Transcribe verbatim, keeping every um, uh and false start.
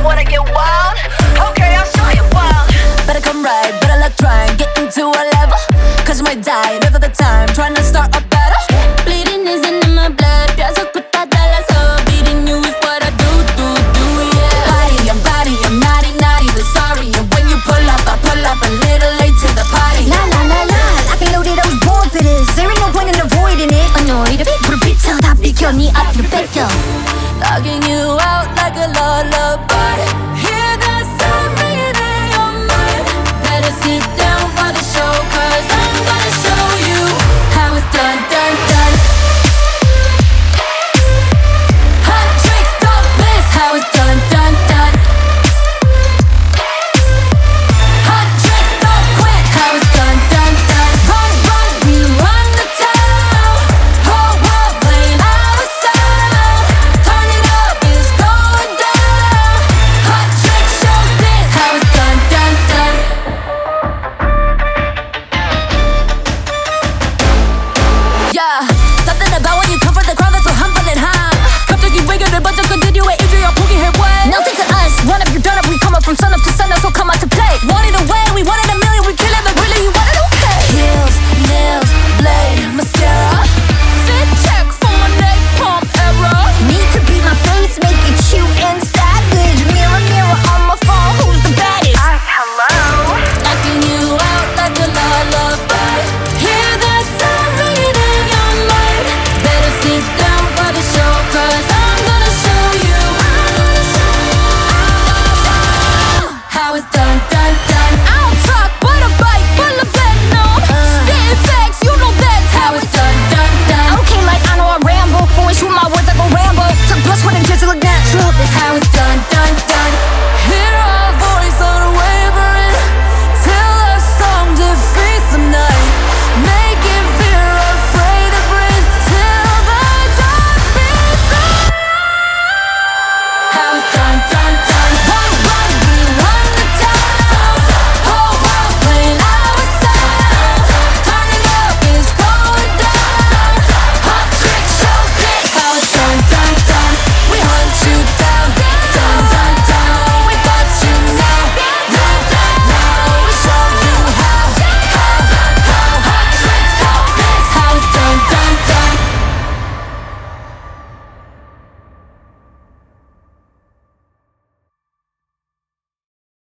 wanna get wild? Okay, I'll show you wild. Better come right, better luck trying, get into a level. Cause you might die another the time, trying to start a battle. Bleeding isn't in my blood, pienso que está de la so. Beating you is what I do, do, do, yeah. Body, I'm body, I'm naughty, naughty, but sorry. And when you pull up, I pull up a little late to the party. La la la la, I can load it, I was born for this. There ain't no point in avoiding it. Annoyed, 불을 비춰 다 비켜, 네 앞으로 뺏겨. Knocking you out like a lullaby. Hear that sound ringing in your mind. Better sit down for the show, cause I'm gonna show you how it's done, done, done. Hot tricks, don't miss how it's done, done, done. Hot tricks, don't quit how it's done, done, done. Run, run, we run the town. Whole world playing our sound. Turn it up, it's going down. Hot tricks, show this how it's done, done, done. Yeah, something about when you come from the crowd that's so humble and high. 갑자기 외교를 먼저 건드려 인주여 포기해 왜? Nothing to us, run up, you're done up. We come up from sun up to sun up, so come out to play. Want it away, we want it